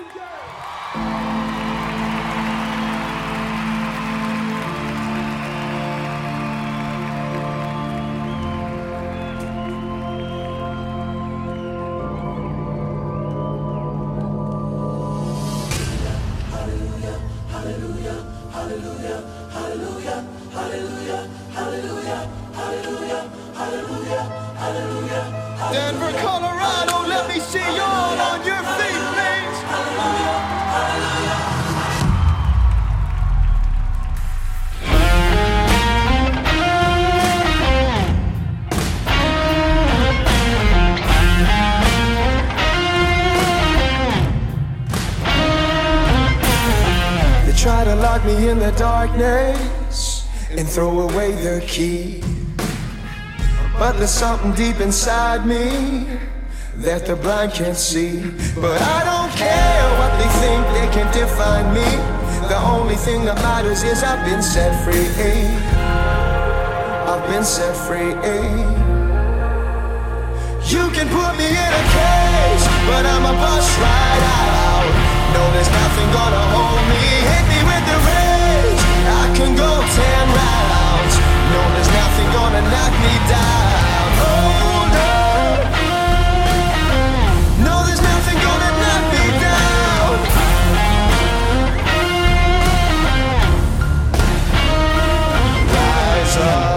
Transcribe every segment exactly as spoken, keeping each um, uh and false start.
Denver, Colorado, let me see you all on your feet, please. Hallelujah, hallelujah. They try to lock me in the darkness and throw away their key. But there's something deep inside me that the blind can't see. But I don't care what they think, they can define me. The only thing that matters is I've been set free. I've been set free. You can put me in a cage, but I'm a bus right out. No, there's nothing gonna hold me. Hit me with the rage, I can go ten rounds. No, there's nothing gonna knock me down. Hold up. No, there's nothing gonna knock me down. Rise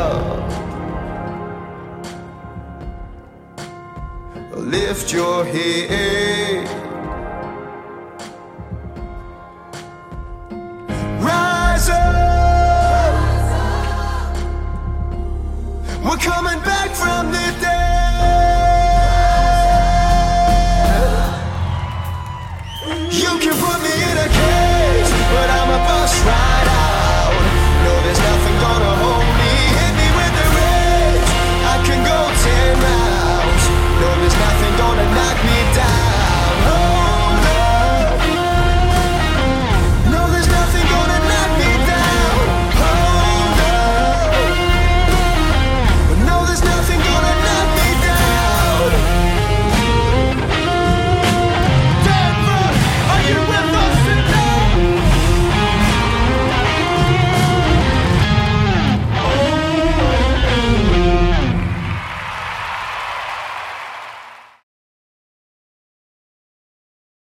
up. Lift your head. Rise up. We're coming back.